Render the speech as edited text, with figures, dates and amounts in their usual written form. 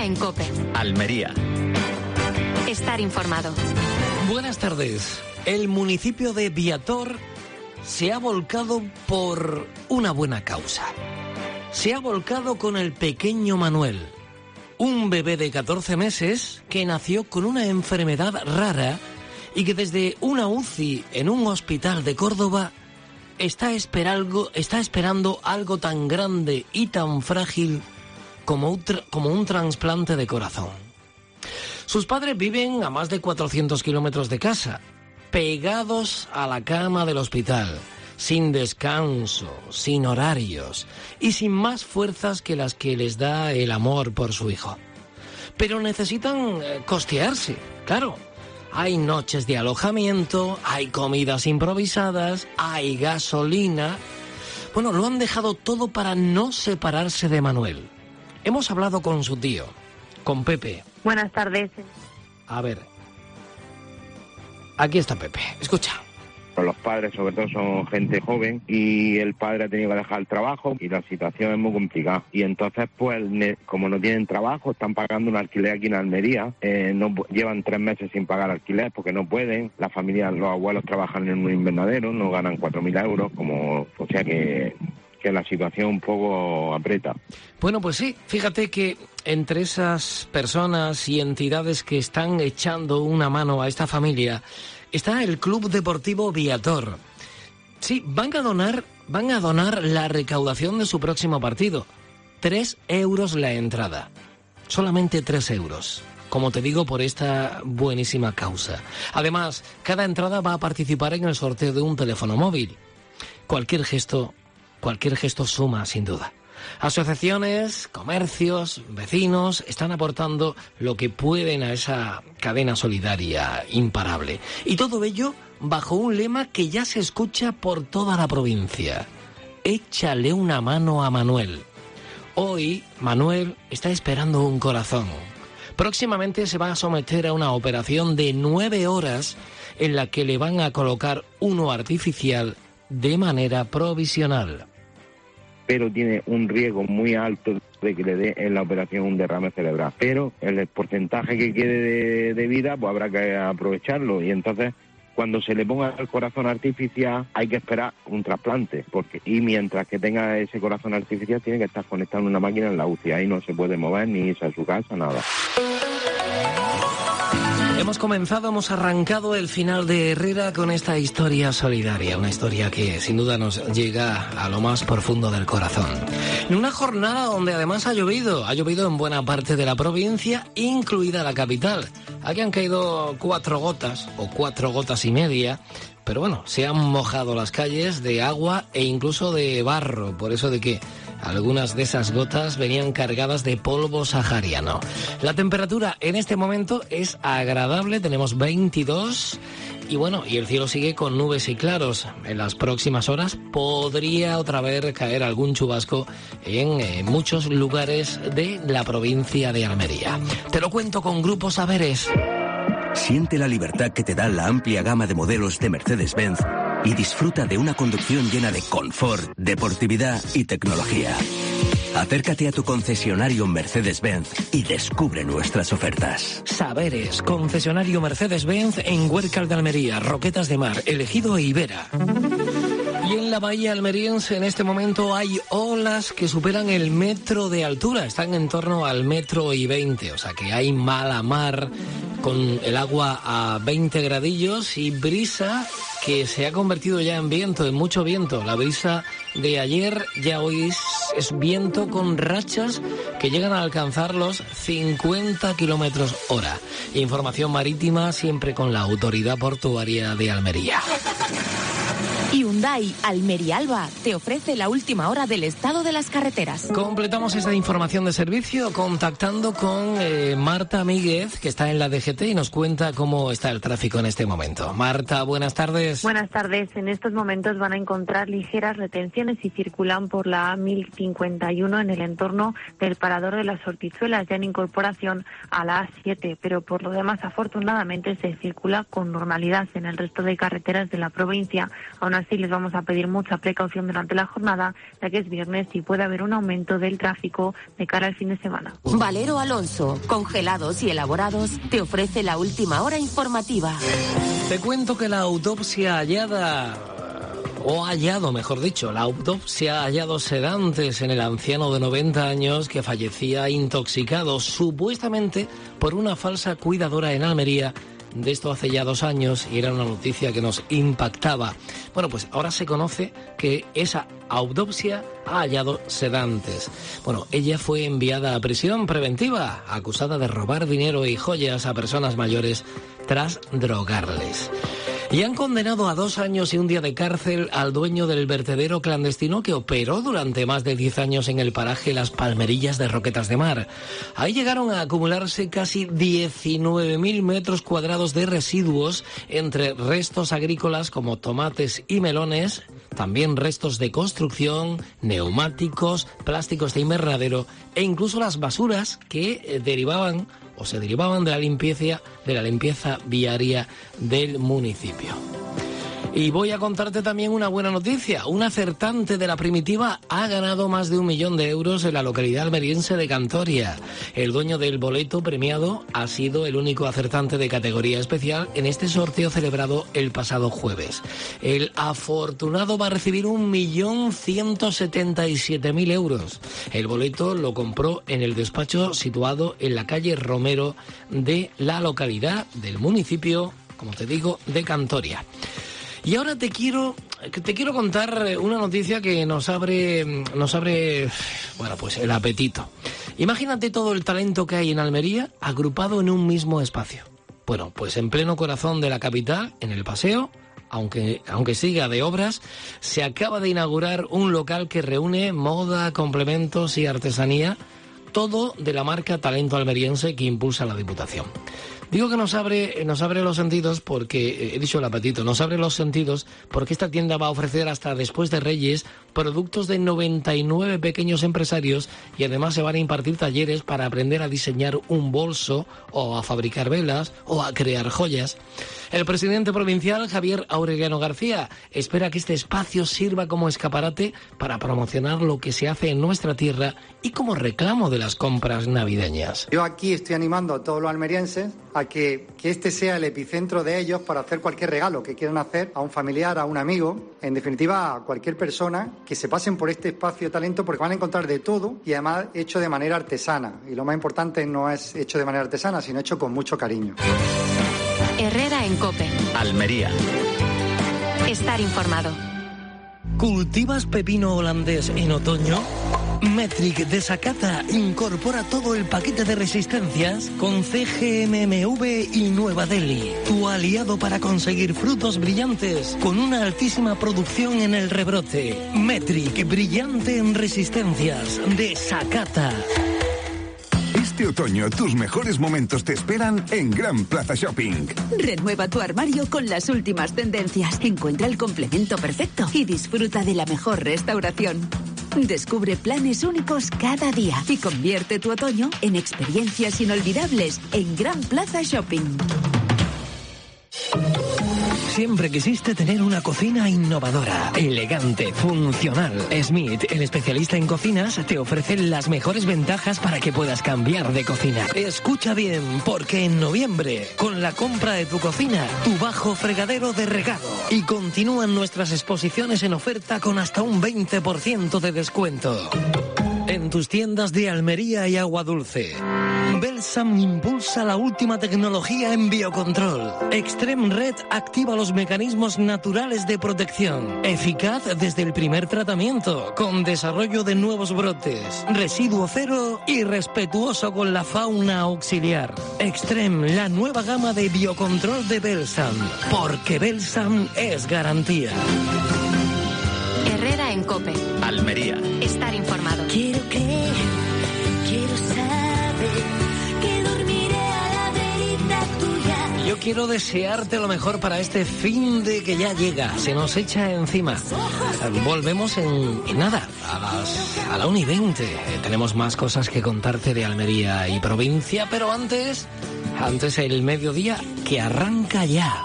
en COPE. Almería. Estar informado. Buenas tardes. El municipio de Viator se ha volcado por una buena causa. Se ha volcado con el pequeño Manuel, un bebé de 14 meses que nació con una enfermedad rara y que desde una UCI en un hospital de Córdoba está esperando algo tan grande y tan frágil como un trasplante de corazón. Sus padres viven a más de 400 kilómetros de casa, pegados a la cama del hospital, sin descanso, sin horarios y sin más fuerzas que las que les da el amor por su hijo. Pero necesitan costearse, claro. Hay noches de alojamiento, hay comidas improvisadas, hay gasolina. Bueno, lo han dejado todo para no separarse de Manuel. Hemos hablado con su tío, con Pepe. Buenas tardes. A ver, aquí está Pepe, escucha. Los padres sobre todo son gente joven y el padre ha tenido que dejar el trabajo y la situación es muy complicada. Y entonces pues como no tienen trabajo, están pagando un alquiler aquí en Almería, llevan 3 meses sin pagar alquiler porque no pueden. La familia, los abuelos trabajan en un invernadero, no ganan 4.000 euros, o sea que la situación un poco aprieta. Bueno, pues sí, fíjate que entre esas personas y entidades que están echando una mano a esta familia está el Club Deportivo Viator. Sí, van a donar la recaudación de su próximo partido. 3 euros la entrada. Solamente 3 euros. Como te digo, por esta buenísima causa. Además, cada entrada va a participar en el sorteo de un teléfono móvil. Cualquier gesto suma, sin duda. Asociaciones, comercios, vecinos están aportando lo que pueden a esa cadena solidaria imparable. Y todo ello bajo un lema que ya se escucha por toda la provincia. Échale una mano a Manuel. Hoy, Manuel está esperando un corazón. Próximamente se va a someter a una operación de 9 horas en la que le van a colocar uno artificial de manera provisional. Pero tiene un riesgo muy alto de que le dé en la operación un derrame cerebral. Pero el porcentaje que quede de vida, pues habrá que aprovecharlo. Y entonces, cuando se le ponga el corazón artificial, hay que esperar un trasplante. Y mientras que tenga ese corazón artificial, tiene que estar conectado a una máquina en la UCI. Ahí no se puede mover ni irse a su casa, nada. Hemos arrancado el final de Herrera con esta historia solidaria, una historia que sin duda nos llega a lo más profundo del corazón. En una jornada donde además ha llovido en buena parte de la provincia, incluida la capital. Aquí han caído 4 gotas o 4 gotas y media, pero bueno, se han mojado las calles de agua e incluso de barro, por eso de que algunas de esas gotas venían cargadas de polvo sahariano. La temperatura en este momento es agradable, tenemos 22 y el cielo sigue con nubes y claros. En las próximas horas podría otra vez caer algún chubasco en muchos lugares de la provincia de Almería. Te lo cuento con Grupo Saberes. Siente la libertad que te da la amplia gama de modelos de Mercedes-Benz y disfruta de una conducción llena de confort, deportividad y tecnología. Acércate a tu concesionario Mercedes-Benz y descubre nuestras ofertas. Saberes, concesionario Mercedes-Benz en Huércal de Almería, Roquetas de Mar, Elegido e Ibera. Y en la bahía almeriense en este momento hay olas que superan el 1 metro de altura, están en torno al 1,20 m, o sea que hay mala mar con el agua a 20 gradillos y brisa que se ha convertido ya en viento, en mucho viento. La brisa de ayer ya hoy es viento con rachas que llegan a alcanzar los 50 kilómetros hora. Información marítima siempre con la Autoridad Portuaria de Almería. Hyundai Almería Alba te ofrece la última hora del estado de las carreteras. Completamos esta información de servicio contactando con Marta Míguez, que está en la DGT y nos cuenta cómo está el tráfico en este momento. Marta, buenas tardes. Buenas tardes. En estos momentos van a encontrar ligeras retenciones y circulan por la A1051 en el entorno del Parador de las Hortizuelas, ya en incorporación a la A7, pero por lo demás, afortunadamente, se circula con normalidad en el resto de carreteras de la provincia. Aún así, así les vamos a pedir mucha precaución durante la jornada, ya que es viernes y puede haber un aumento del tráfico de cara al fin de semana. Valero Alonso, congelados y elaborados, te ofrece la última hora informativa. Te cuento que la autopsia hallado, la ha hallado sedantes en el anciano de 90 años que fallecía intoxicado, supuestamente por una falsa cuidadora en Almería. De esto hace ya 2 años y era una noticia que nos impactaba. Bueno, pues ahora se conoce que esa autopsia ha hallado sedantes. Bueno, ella fue enviada a prisión preventiva, acusada de robar dinero y joyas a personas mayores tras drogarles. Y han condenado a 2 años y 1 día de cárcel al dueño del vertedero clandestino que operó durante más de 10 años en el paraje Las Palmerillas de Roquetas de Mar. Ahí llegaron a acumularse casi 19.000 metros cuadrados de residuos entre restos agrícolas como tomates y melones, también restos de construcción, neumáticos, plásticos de invernadero e incluso las basuras que se derivaban de la limpieza viaria del municipio. Y voy a contarte también una buena noticia. Un acertante de la primitiva ha ganado más de 1 millón de euros en la localidad almeriense de Cantoria. El dueño del boleto premiado ha sido el único acertante de categoría especial en este sorteo celebrado el pasado jueves. El afortunado va a recibir 1.177.000 euros. El boleto lo compró en el despacho situado en la calle Romero de la localidad del municipio, como te digo, de Cantoria. Y ahora te quiero contar una noticia que nos abre, bueno, pues el apetito. Imagínate todo el talento que hay en Almería agrupado en un mismo espacio. Bueno, pues en pleno corazón de la capital, en el Paseo, aunque siga de obras, se acaba de inaugurar un local que reúne moda, complementos y artesanía, todo de la marca Talento Almeriense que impulsa la Diputación. Digo que nos abre los sentidos porque, he dicho el apetito, nos abre los sentidos porque esta tienda va a ofrecer hasta después de Reyes productos de 99 pequeños empresarios y además se van a impartir talleres para aprender a diseñar un bolso o a fabricar velas o a crear joyas. El presidente provincial, Javier Aureliano García, espera que este espacio sirva como escaparate para promocionar lo que se hace en nuestra tierra y como reclamo de las compras navideñas. Yo aquí estoy animando a todos los almerienses a que este sea el epicentro de ellos para hacer cualquier regalo que quieran hacer a un familiar, a un amigo, en definitiva a cualquier persona que se pasen por este espacio de talento, porque van a encontrar de todo y además hecho de manera artesana. Y lo más importante no es hecho de manera artesana, sino hecho con mucho cariño. Herrera en COPE. Almería. Estar informado. ¿Cultivas pepino holandés en otoño? Metric de Sakata incorpora todo el paquete de resistencias con CGMMV y Nueva Delhi, tu aliado para conseguir frutos brillantes con una altísima producción en el rebrote. Metric, brillante en resistencias, de Sakata. Este otoño tus mejores momentos te esperan en Gran Plaza Shopping. Renueva tu armario con las últimas tendencias. Encuentra el complemento perfecto y disfruta de la mejor restauración. Descubre planes únicos cada día y convierte tu otoño en experiencias inolvidables en Gran Plaza Shopping. Siempre quisiste tener una cocina innovadora, elegante, funcional. Smith, el especialista en cocinas, te ofrece las mejores ventajas para que puedas cambiar de cocina. Escucha bien, porque en noviembre, con la compra de tu cocina, tu bajo fregadero de regalo, y continúan nuestras exposiciones en oferta con hasta un 20% de descuento. En tus tiendas de Almería y Agua Dulce. Belsam impulsa la última tecnología en biocontrol. Extreme Red activa los mecanismos naturales de protección. Eficaz desde el primer tratamiento, con desarrollo de nuevos brotes. Residuo cero y respetuoso con la fauna auxiliar. Extreme, la nueva gama de biocontrol de Belsam. Porque Belsam es garantía. Herrera en COPE. Almería. Estar informado. Quiero saber que dormiré a la verita tuya. Yo quiero desearte lo mejor para este fin de que ya llega, se nos echa encima. Volvemos en nada, a la 1:20. Tenemos más cosas que contarte de Almería y provincia, pero antes el mediodía que arranca ya.